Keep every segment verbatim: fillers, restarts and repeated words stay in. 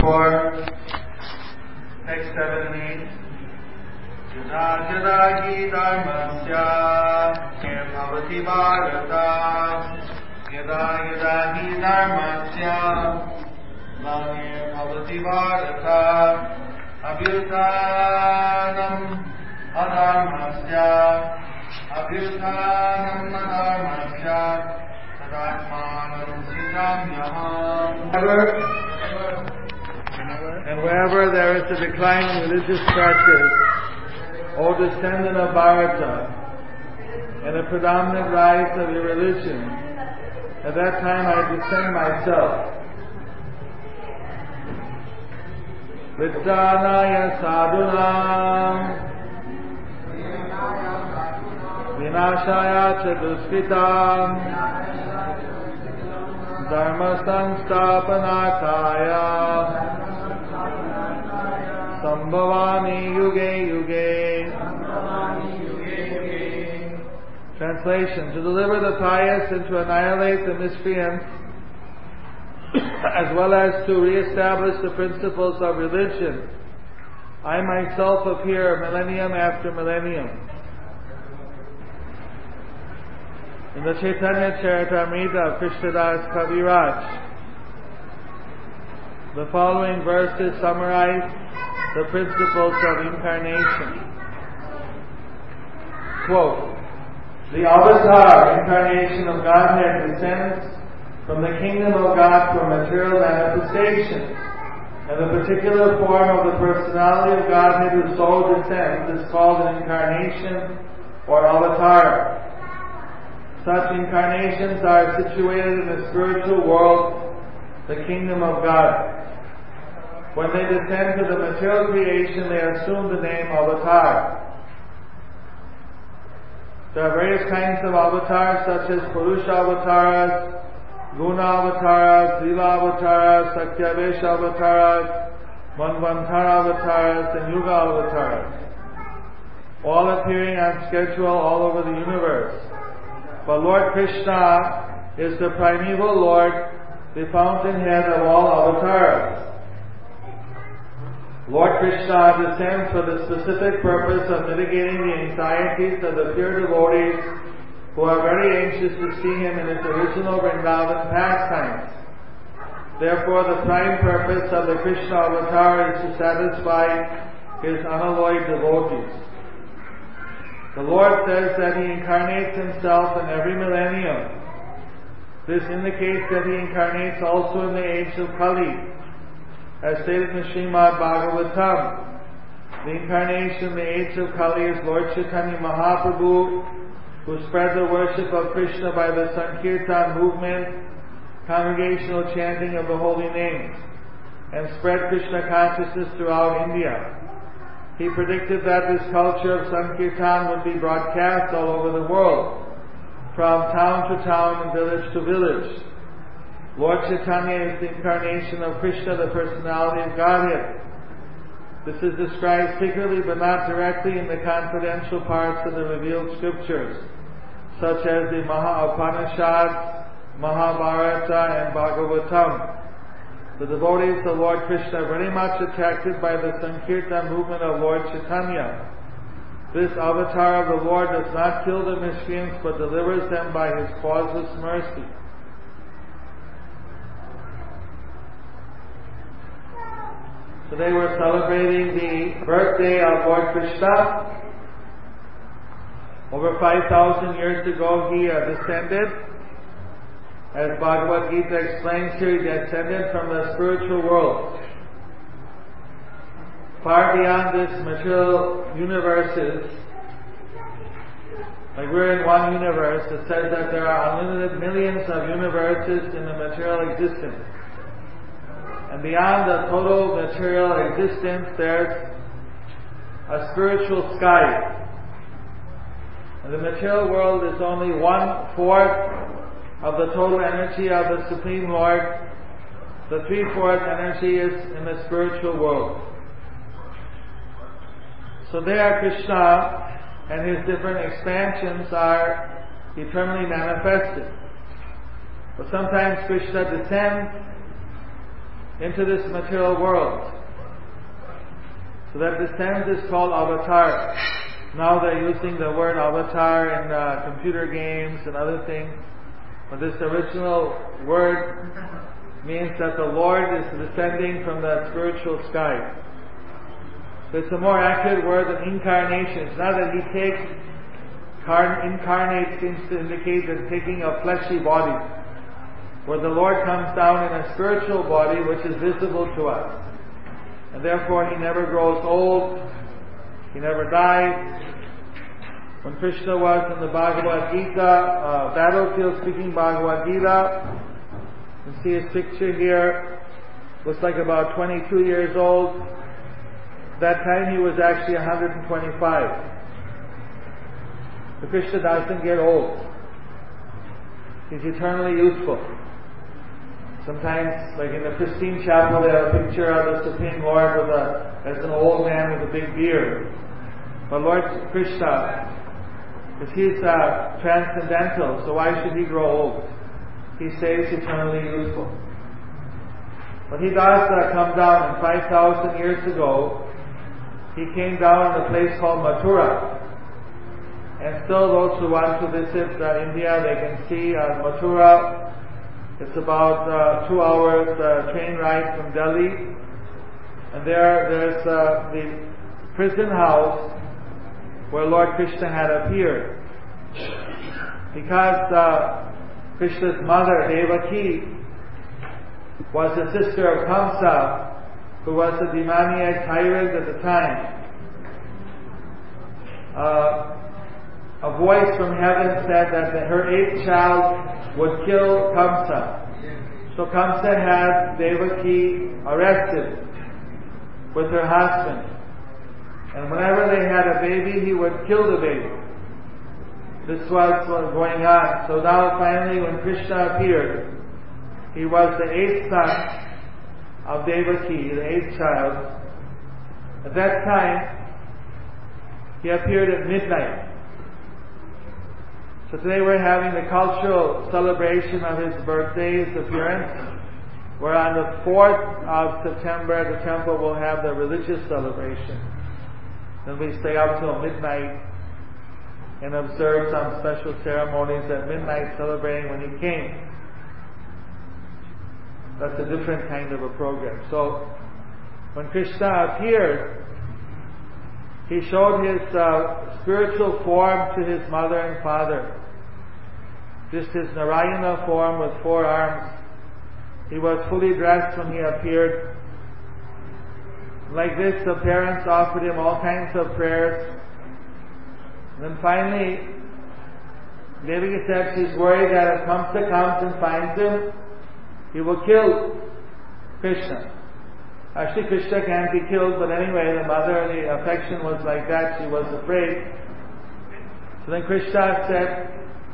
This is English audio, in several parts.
four, text seven and eight. Yada yada hi dharmasya ke bhavati bharata yada yada hi dharmasya lane bhavati bharata abhyutanam adharmasya abhyutanam adharmasya tadatmanam siddhamyaham. And wherever there is a decline in religious practice, O descendant of Bharata, and a predominant rise of your religion, at that time I descend myself. Vittranaya sadhunam vinashaya cha duskritam dharma samsthapanarthaya sambhavami yuge yuge. Translation: to deliver the pious and to annihilate the miscreants, as well as to re-establish the principles of religion, I myself appear millennium after millennium. In the Chaitanya Charitamrita of Krishnadas Kaviraj, the following verses summarize the principles of incarnation. Quote, the avatar, incarnation of Godhead, descends from the kingdom of God for material manifestation, and the particular form of the personality of Godhead whose soul descends is called an incarnation or avatar. Such incarnations are situated in the spiritual world, the kingdom of God. When they descend to the material creation, they assume the name avatar. There are various kinds of avatars, such as Purusha avatars, Guna avatars, Lila avatars, Satyavesha avatars, Manvantara avatars, and Yuga avatars, all appearing on schedule all over the universe. But Lord Krishna is the primeval Lord, the fountainhead of all avatars. Lord Krishna descends for the specific purpose of mitigating the anxieties of the pure devotees who are very anxious to see Him in His original Vrindavan pastimes. Therefore, the prime purpose of the Krishna avatar is to satisfy His unalloyed devotees. The Lord says that He incarnates Himself in every millennium. This indicates that He incarnates also in the age of Kali. As stated in Srimad Bhagavatam, the incarnation in the age of Kali is Lord Chaitanya Mahaprabhu, who spread the worship of Krishna by the Sankirtan movement, congregational chanting of the holy names, and spread Krishna consciousness throughout India. He predicted that this culture of Sankirtan would be broadcast all over the world, from town to town and village to village. Lord Chaitanya is the incarnation of Krishna, the personality of Godhead. This is described secretly but not directly in the confidential parts of the revealed scriptures, such as the Maha Upanishads, Mahabharata, and Bhagavatam. The devotees of Lord Krishna are very much attracted by the Sankirtan movement of Lord Chaitanya. This avatar of the Lord does not kill the miscreants but delivers them by His causeless mercy. Today we're celebrating the birthday of Lord Krishna. Over five thousand years ago He uh, descended. As Bhagavad Gita explains here, He descended from the spiritual world. Far beyond this material universes, like we're in one universe, it says that there are unlimited millions of universes in the material existence. And beyond the total material existence, there's a spiritual sky. And the material world is only one-fourth of the total energy of the Supreme Lord. The three-fourth energy is in the spiritual world. So there Krishna and His different expansions are eternally manifested. But sometimes Krishna descends into this material world. So that descent is called avatar. Now they're using the word avatar in uh, computer games and other things. But this original word means that the Lord is descending from that spiritual sky. So it's a more accurate word than incarnation. It's not that He takes, incarnate seems to indicate that taking a fleshy body, where the Lord comes down in a spiritual body which is visible to us. And therefore He never grows old, He never dies. When Krishna was in the Bhagavad Gita, uh, battlefield speaking Bhagavad Gita, you can see his picture here, looks like about twenty-two years old. That time he was actually one hundred twenty-five. So Krishna doesn't get old. He's eternally youthful. Sometimes, like in the Pristine Chapel, they have a picture of the Supreme Lord with a, as an old man with a big beard. But Lord Krishna, because He's uh, transcendental, so why should He grow old? He stays eternally youthful. But He does uh, come down, and five thousand years ago, He came down in a place called Mathura. And still those who want to visit uh, India, they can see uh, Mathura. It's about uh, two hours uh, train ride from Delhi. And there, there's uh, the prison house where Lord Krishna had appeared. Because uh, Krishna's mother, Devaki, was the sister of Kamsa, who was a demoniac tyrant at the time. Uh, a voice from heaven said that the, her eighth child would kill Kamsa. So Kamsa had Devaki arrested with her husband. And whenever they had a baby, he would kill the baby. This was what was going on. So now finally when Krishna appeared, he was the eighth son of Devaki, the eighth child. At that time, he appeared at midnight. So today we're having the cultural celebration of his birthday, his appearance. Where on the fourth of September, the temple will have the religious celebration. Then we stay up till midnight and observe some special ceremonies at midnight celebrating when he came. That's a different kind of a program. So, when Krishna appeared, he showed his uh, spiritual form to his mother and father. Just his Narayana form with four arms. He was fully dressed when he appeared. Like this, the parents offered him all kinds of prayers. And then finally, Devaki said she's worried that if Kamsa comes and finds him, he will kill Krishna. Actually, Krishna can't be killed, but anyway, the motherly affection was like that, she was afraid. So then Krishna said,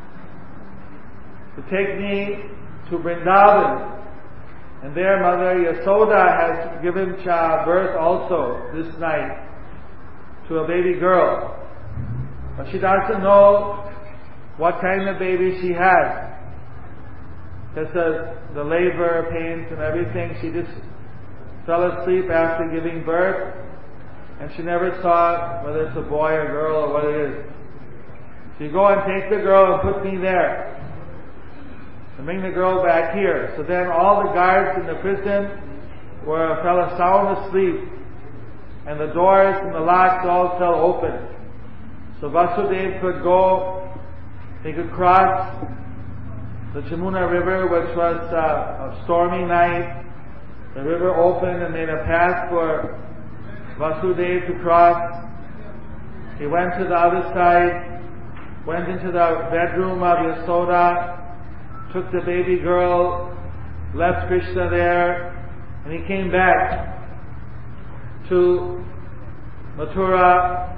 to take me to Vrindavan. And there Mother Yasoda has given child birth also this night to a baby girl. But she doesn't know what kind of baby she has. Because the, the labor pains and everything, she just fell asleep after giving birth, and she never saw whether it's a boy or girl or what it is. So you go and take the girl and put me there. And bring the girl back here. So then all the guards in the prison were fell sound asleep, and the doors and the locks all fell open. So Vasudeva could go, he could cross the Jamuna River, which was uh, a stormy night. The river opened and made a path for Vasudeva to cross. He went to the other side, went into the bedroom of Yasoda, took the baby girl, left Krishna there, and he came back to Mathura.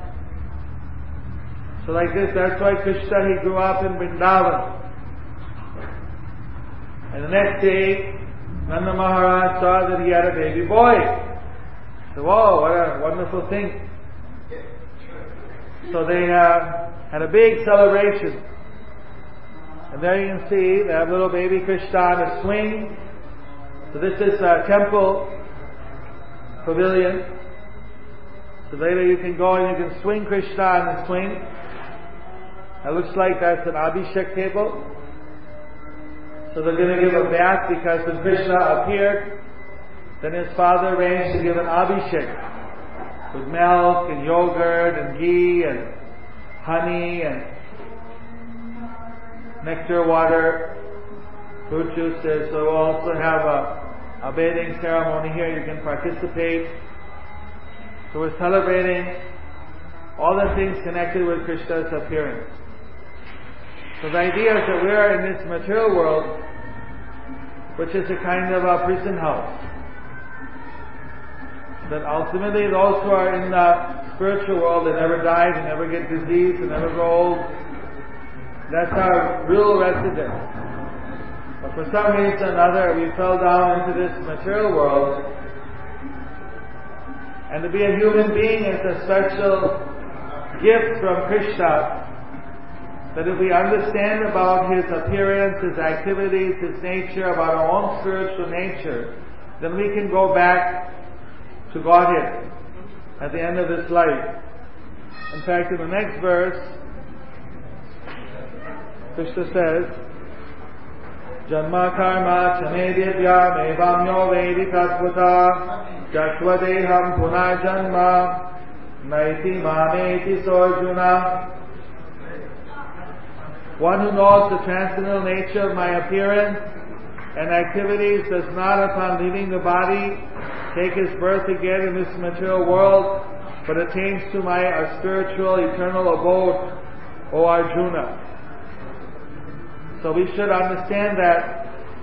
So like this, that's why Krishna, he grew up in Vrindavan. And the next day, Nanda Maharaj saw that he had a baby boy. So, whoa, what a wonderful thing. So they uh, had a big celebration. And there you can see, they have little baby Krishna on a swing. So this is a temple pavilion. So later you can go and you can swing Krishna on the swing. It looks like that's an Abhishek table. So they're going to give a bath because when Krishna appeared, then his father arranged to give an Abhishek with milk and yogurt and ghee and honey and nectar water, fruit juices. So we'll also have a, a bathing ceremony here. You can participate. So we're celebrating all the things connected with Krishna's appearance. So the idea is that we are in this material world, which is a kind of a prison house. That ultimately those who are in the spiritual world, they never die, they never get disease, they never grow old. That's our real residence. But for some reason or another, we fell down into this material world. And to be a human being is a special gift from Krishna, that if we understand about His appearance, His activities, His nature, about our own spiritual nature, then we can go back to Godhead at the end of this life. In fact, in the next verse, Krishna says, Janma karma chame divyam evamyo vedi tatvata Jatvadeham punah janma naiti mameti sorjuna. One who knows the transcendental nature of my appearance and activities does not, upon leaving the body, take his birth again in this material world, but attains to my uh, spiritual eternal abode, O Arjuna. So we should understand that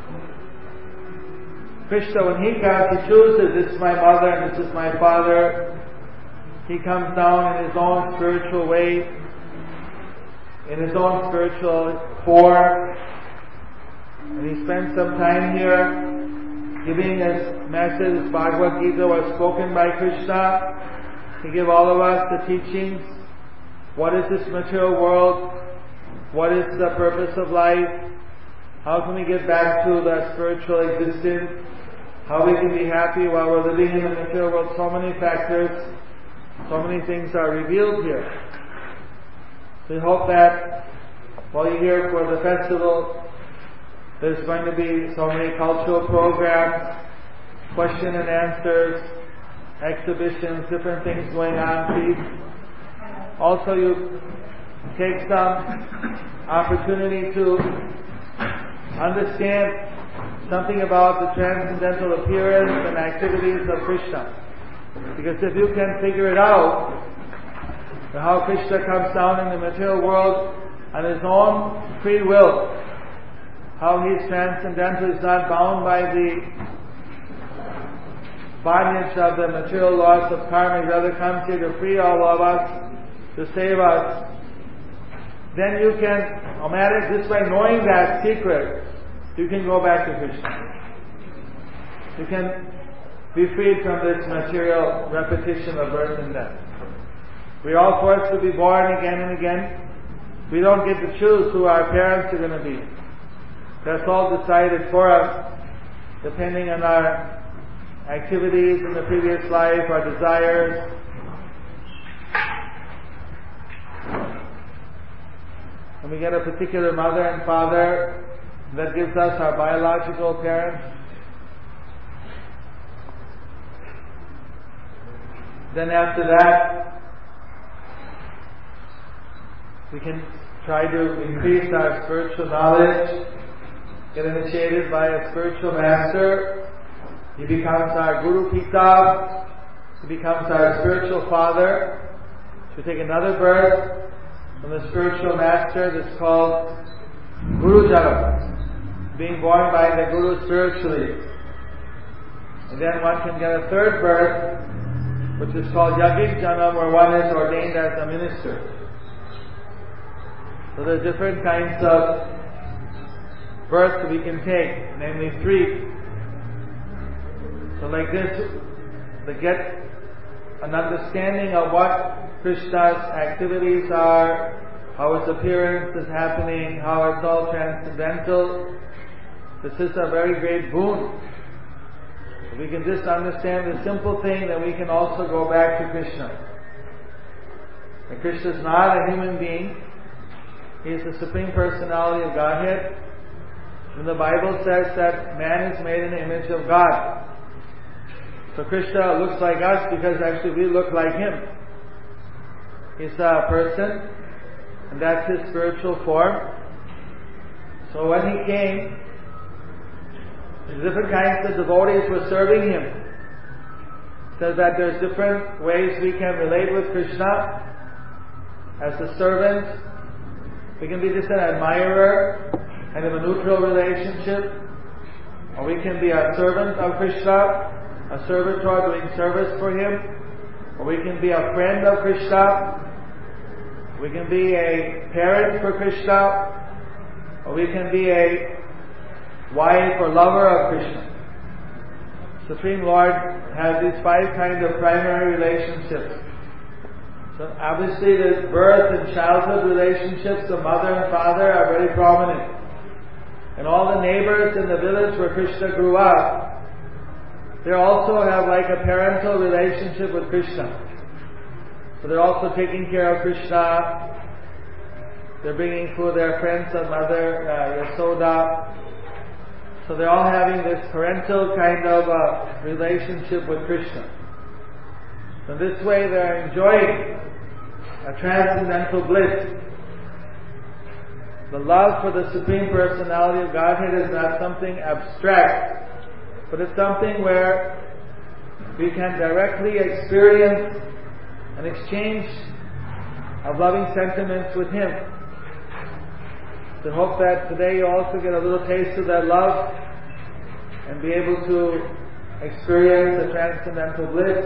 Krishna, when He comes, He chooses, this is my mother and this is my father. He comes down in His own spiritual way, in His own spiritual form, and He spends some time here giving His message. Bhagavad Gita was spoken by Krishna to give all of us the teachings. What is this material world? What is the purpose of life? How can we get back to the spiritual existence? How we can be happy while we're living in the material world? So many factors, so many things are revealed here. So we hope that while you're here for the festival, there's going to be so many cultural programs, question and answers, exhibitions, different things going on. Please also you take some opportunity to understand something about the transcendental appearance and activities of Krishna. Because if you can figure it out, how Krishna comes down in the material world on His own free will, how He is transcendental, is not bound by the bondage of the material laws of karma, He rather comes here to free all of us, to save us, then you can, no matter this way, knowing that secret, you can go back to Krishna. You can be freed from this material repetition of birth and death. We are all forced to be born again and again. We don't get to choose who our parents are going to be. That's all decided for us, depending on our activities in the previous life, our desires. And we get a particular mother and father that gives us our biological parents. Then after that, we can try to increase our spiritual knowledge, get initiated by a spiritual master. He becomes our Guru Pita. He becomes our spiritual father. So we take another birth from the spiritual master that's called Guru Janam, being born by the Guru spiritually. And then one can get a third birth, which is called Yagik Janam, where one is ordained as a minister. So there are different kinds of births we can take, namely three. So like this, to get an understanding of what Krishna's activities are, how His appearance is happening, how it's all transcendental. This is a very great boon If we can just understand the simple thing, then we can also go back to Krishna. And Krishna is not a human being. He is the Supreme Personality of Godhead. And the Bible says that man is made in the image of God. So Krishna looks like us because actually we look like Him. He's a person, and that's His spiritual form. So when He came, different kinds of devotees were serving Him. It says that there's different ways we can relate with Krishna. As a servant, we can be just an admirer, kind of a neutral relationship. Or we can be a servant of Krishna, a servitor doing service for Him. Or we can be a friend of Krishna. We can be a parent for Krishna. Or we can be a wife or lover of Krishna. Supreme Lord has these five kinds of primary relationships. So obviously the birth and childhood relationships of mother and father are very prominent. And all the neighbors in the village where Krishna grew up, they also have like a parental relationship with Krishna. So they're also taking care of Krishna. They're bringing food, their friends and mother, uh, Yasoda. So they're all having this parental kind of uh, relationship with Krishna. So this way they're enjoying a transcendental bliss. The love for the Supreme Personality of Godhead is not something abstract, but it's something where we can directly experience an exchange of loving sentiments with Him. So I hope that today you also get a little taste of that love and be able to experience the transcendental bliss.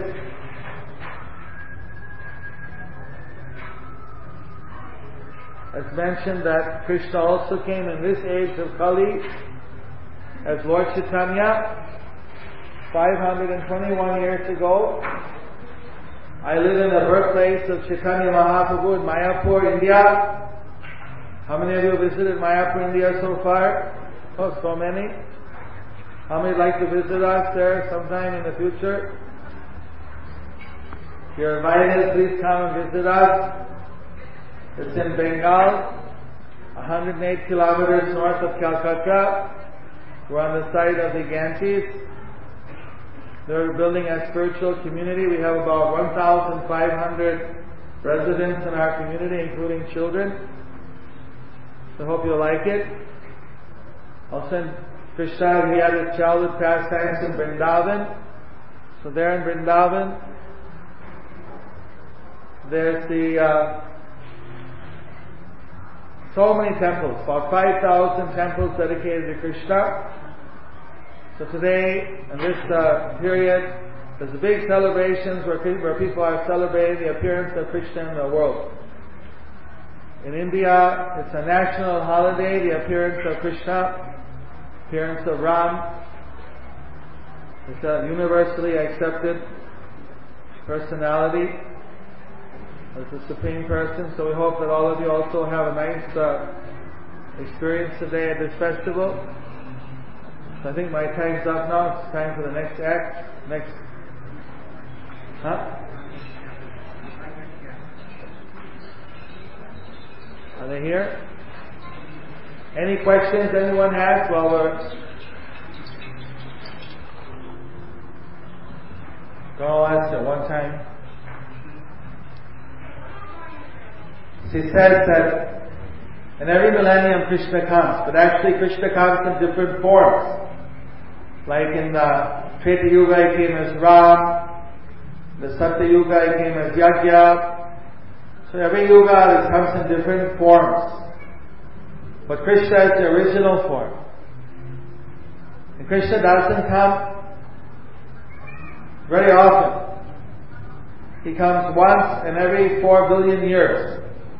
As mentioned that Krishna also came in this age of Kali as Lord Chaitanya five hundred twenty-one years ago. I live in the birthplace of Chaitanya Mahaprabhu in Mayapur, India. How many of you visited Mayapur, India so far? Oh, so many. How many would like to visit us there sometime in the future? If you're invited, please come and visit us. It's in Bengal, one hundred eight kilometers north of Calcutta. We're on the site of the Ganges. They're building a spiritual community. We have about one thousand five hundred residents in our community, including children. So I hope you'll like it. Also in Krishna, he had his childhood pastimes in Vrindavan. So there in Vrindavan, there's the uh, so many temples, about five thousand temples dedicated to Krishna. So today, in this uh, period, there's a big celebrations where, where people are celebrating the appearance of Krishna in the world. In India, it's a national holiday, the appearance of Krishna, appearance of Ram. It's a universally accepted personality as the Supreme Person. So we hope that all of you also have a nice uh, experience today at this festival. So I think my time's up now. It's time for the next act. Next. Huh? Are they here? Any questions anyone has while we're... Go ask at one time. She says that in every millennium Krishna comes, but actually Krishna comes in different forms. Like in the Treta Yuga he came as Ram, the Satya Yuga he came as Yajna. So every Yuga it comes in different forms. But Krishna is the original form. And Krishna doesn't come very often. He comes once in every four billion years.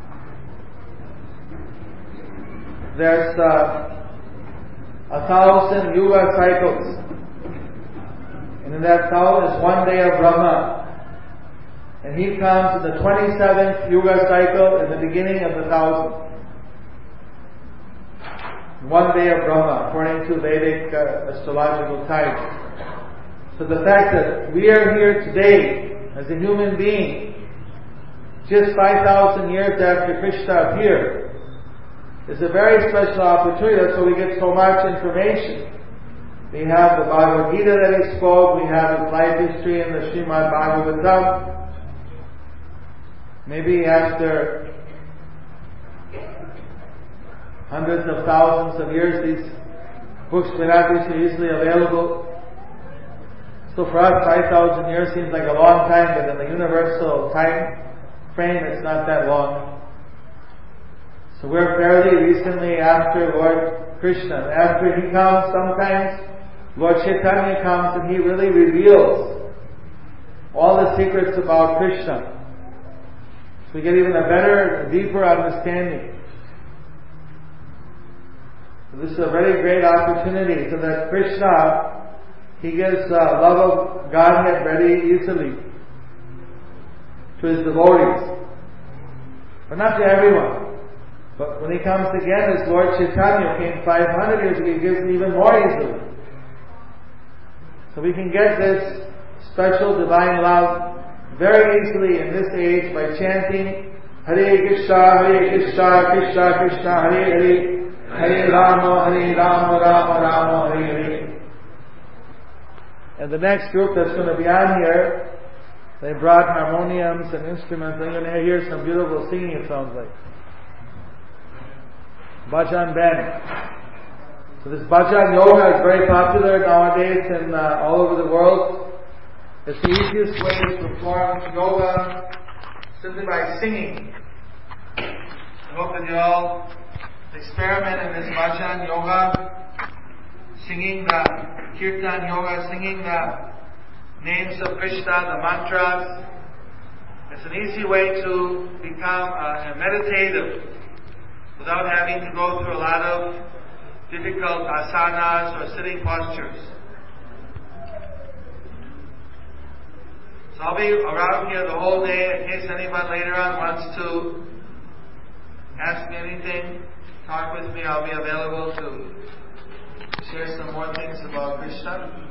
There's uh, a thousand yuga cycles. And in that thousand is one day of Brahma. And he comes in the twenty-seventh yuga cycle in the beginning of the thousand. One day of Brahma, according to Vedic uh, astrological time. So the fact that we are here today as a human being, just five thousand years after Krishna appeared, is a very special opportunity. That's why we get so much information. We have the Bhagavad Gita that he spoke, we have his life history in the Srimad Bhagavatam. Maybe after hundreds of thousands of years, these books may not be so easily available. So for us, five thousand years seems like a long time, but in the universal time frame, it's not that long. So we're fairly recently after Lord Krishna. After he comes, sometimes Lord Chaitanya comes and he really reveals all the secrets about Krishna. So we get even a better, a deeper understanding. So this is a very great opportunity so that Krishna, he gives uh, love of Godhead very easily to his devotees. But not to everyone. But when he comes again as Lord Chaitanya, came five hundred years ago, he gives it even more easily. So we can get this special divine love very easily in this age by chanting Hare Krishna, Hare Krishna, Krishna Krishna, Hare Hare, Hare Rama, Hare Rama, Rama Rama, Hare Hare. And the next group that's going to be on here, they brought harmoniums and instruments. They're going to hear some beautiful singing, it sounds like. Bhajan band. So this Bhajan Yoga is very popular nowadays in uh, all over the world. It's the easiest way to perform yoga simply by singing. I hope that you all experiment in this Bhajan Yoga, singing the Kirtan Yoga, singing the names of Krishna, the mantras. It's an easy way to become uh, meditative without having to go through a lot of difficult asanas or sitting postures. So I'll be around here the whole day in case anyone later on wants to ask me anything, talk with me. I'll be available to share some more things about Krishna.